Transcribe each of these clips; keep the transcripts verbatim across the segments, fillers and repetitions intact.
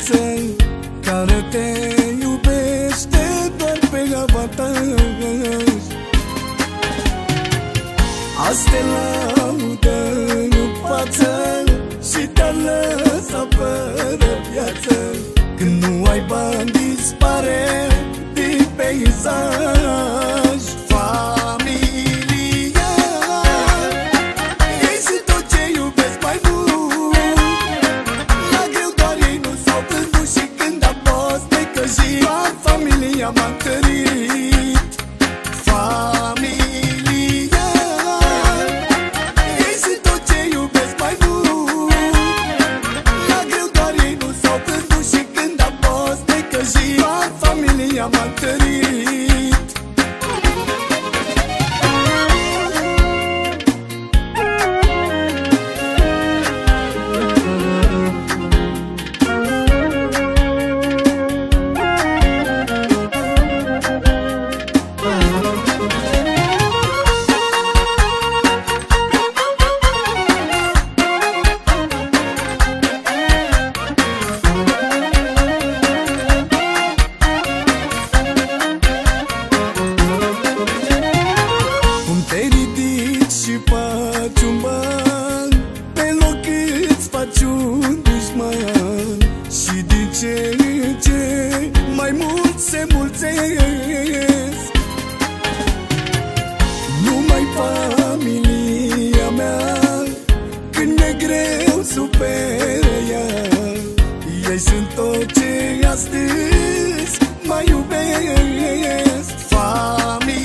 viață care te iubește doar pe avantaj. Azi te laudă în față și te-a lăsat fără viață. Când nu ai bani dispare din peisaj. Familia, ei sunt tot ce iubesc mai mult. La greu doar ei nu s-au plândut și când a fost necăjit, doar familia m-a întărit. Familia, ei sunt tot ce iubesc mai mult. La greu doar ei nu s-au plândut și când a fost necăjit, doar familia m-a întărit. Și faci un ban, pe loc îți faci un dușman. Și din ce în ce mai mult se mulțesc. Numai familia mea, când e greu suferă ea. Ei sunt tot ce astăzi mai iubesc. Familia,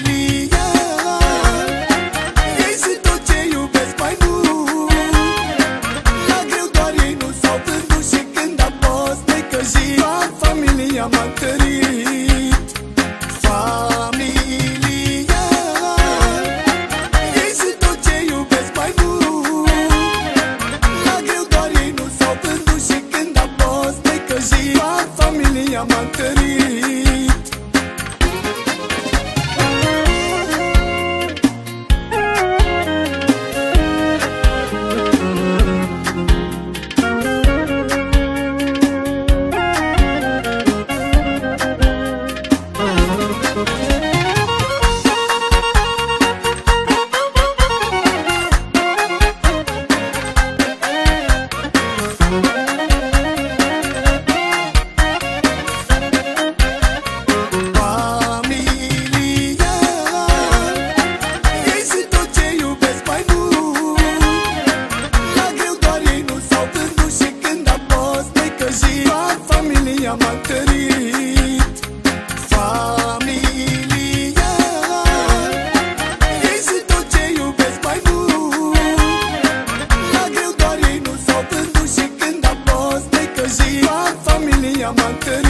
familia m-a întărit. Familia, ei sunt tot ce iubesc mai mult. La greu doar ei nu s-au plândut și când a fost necăjit, doar familia m-a întărit. Familia m-a întărit. Familia, ei sunt tot ce iubesc mai mult. La greu doar ei nu s-au plândut și când a fost necăjit, doar familia m-a întărit.